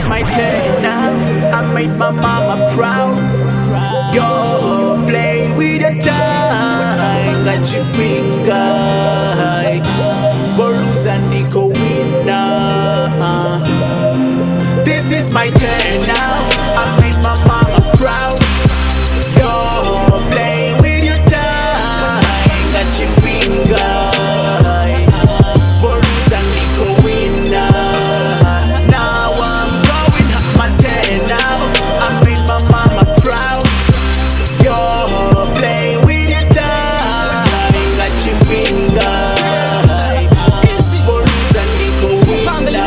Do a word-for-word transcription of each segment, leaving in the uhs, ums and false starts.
is my turn now. I made my mama proud. You're playing with the time. Got you big guy. Boruza Nico winner. This is my turn now. I made my mama proud. You're playing with your time. Got you big guy. Boruza Nico winner. Now I'm going up my turn now. I made my mama proud. You're playing with your time. Got you big guy. Boruza Nico winner.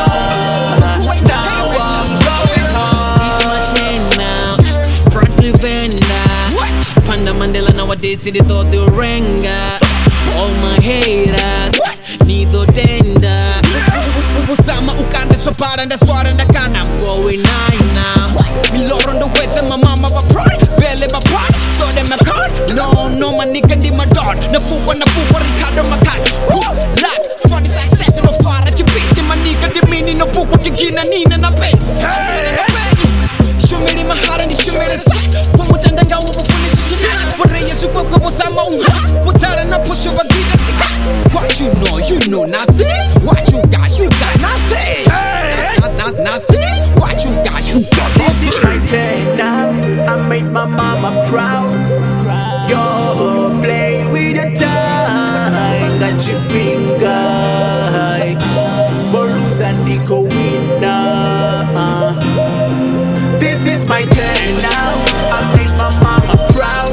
Mandela nowadays see the thought they renga. All my haters need to tender. Usama ukande so para nda swara nda kana. I'm going nine now. Me lord on the way to my mama but pride. Vele my pride. So them my card. No no my nigga ndi my dog. Na fuwa na fuwa Ricardo my card. Life funny success no fara. Chipiti my nigga di mini no buku kikina nina na pay. Show me my heart and show me the side. Wamutanda ngawo bufuni what you know, you know nothing. What you got, you got nothing. Not, not, nothing. What you got, you got nothing. This is my turn now. I made my mama proud. You're playing with the time. Got you big guy. Boruza Nico winner. This is my turn now. I made my mama proud.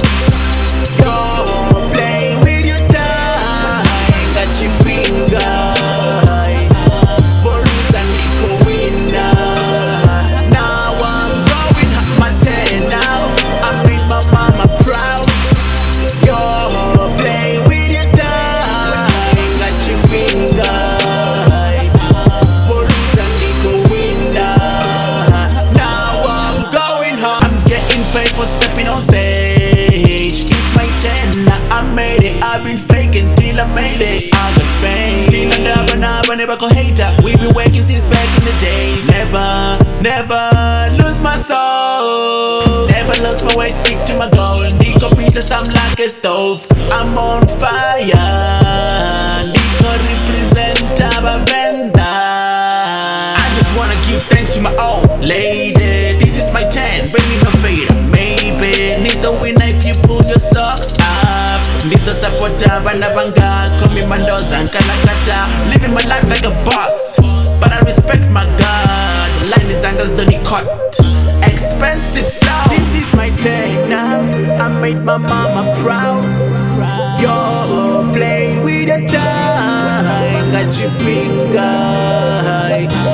I've been faking till I made it. I got fame. Till I never, never, never go hater. We've been working since back in the days. Never, never lose my soul. Never lose my way, stick to my goal. Nico pieces, I'm like a stove. I'm on fire. Nico represent our vendor. I just wanna give thanks to my old lady. This is my ten, bring me no fader. Maybe need the winner if you pull your socks up. Need the supporter, Banavanga, call me Mendoza and Kalakata. Living my life like a boss, but I respect my God. Line is angles, don't cut. Expensive flow. This is my turn now. I made my mama proud. You're playing with the time. Got you big guy.